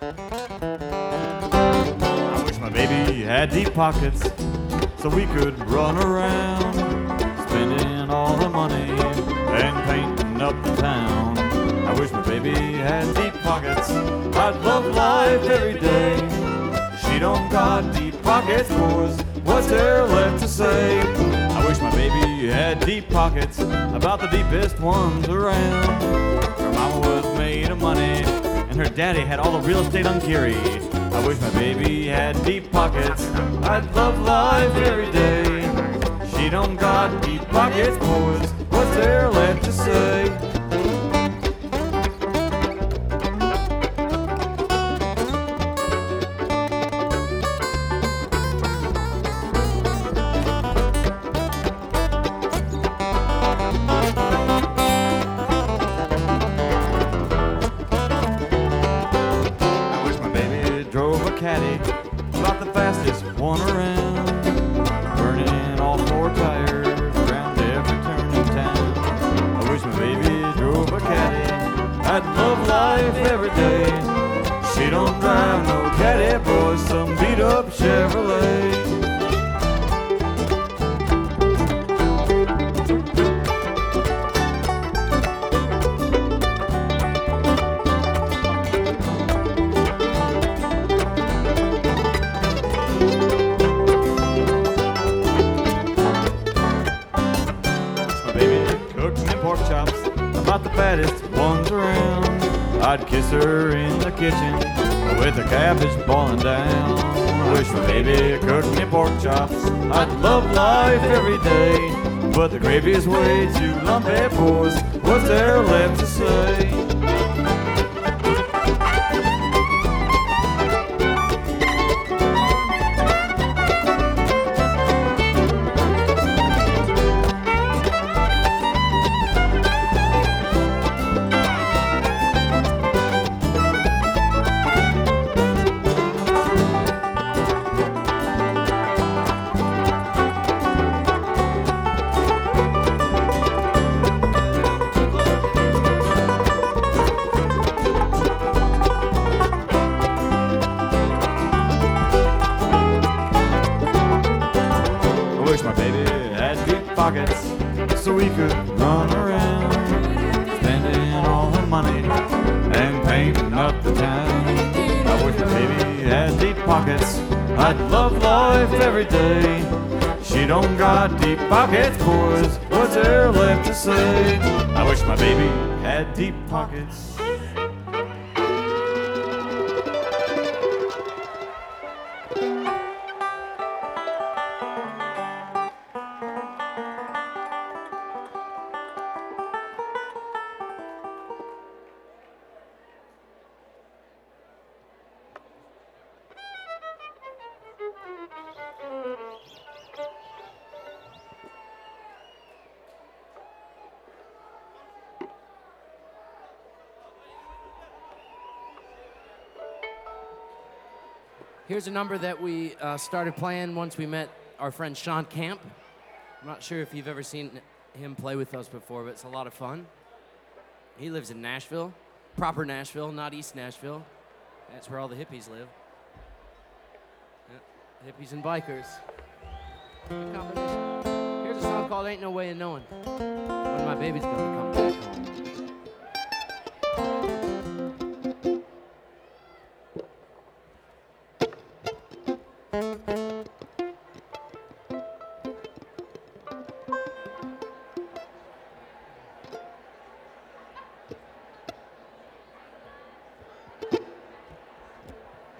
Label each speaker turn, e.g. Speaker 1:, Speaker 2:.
Speaker 1: I wish my baby had deep pockets so we could run around, spending all the money and painting up the town. I wish my baby had deep pockets. I'd love life every day. She don't got deep pockets, boys. What's there left to say? I wish my baby had deep pockets, about the deepest ones around. Her mama was made of money, and her daddy had all the real estate on Geary. I wish my baby had deep pockets. I'd love life every day. She don't got deep pockets, boys. What's there left to say? Caddy, about the fastest one around, burning all four tires around every turn in town. I wish my baby drove a caddy. I'd love life every day. She don't drive no caddy, boys, some beat up Chevrolet. Pork chops, about the fattest ones around. I'd kiss her in the kitchen with the cabbage boiling down. I wish my baby cooked me pork chops. I'd love life every day, but the gravy is way too lumpy, boys. What's there left to say? I wish my baby had deep pockets so we could run around, spending all her money and painting up the town. I wish my baby had deep pockets. I'd love life every day. She don't got deep pockets, boys. What's there left to say? I wish my baby had deep pockets.
Speaker 2: Here's a number that we started playing once we met our friend Sean Camp. I'm not sure if you've ever seen him play with us before, but it's a lot of fun. He lives in Nashville, proper Nashville, not East Nashville. That's where all the hippies live. Yeah, hippies and bikers. Good combination. Here's a song called Ain't No Way of Knowing. When my baby's gonna come back home.